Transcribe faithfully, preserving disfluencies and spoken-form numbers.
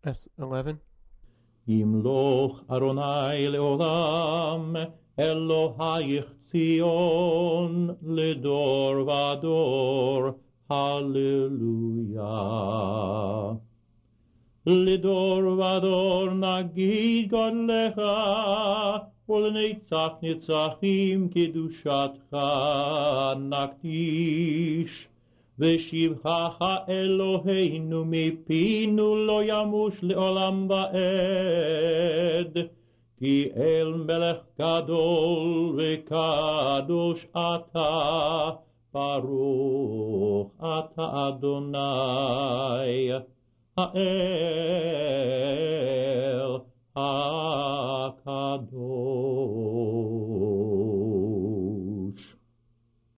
eleven. ימלוך ארוני לעולם, אלוהיך ציון, לדור ודור, הללויה. לדור ודור נגיד גודלך, ולנצח נצחים קדושתך נקדיש. ושבחך אלוהינו מפינו לא ימוש לעולם ועד, כי אל מלך גדול וקדוש אתה, ברוך אתה אדוני האל.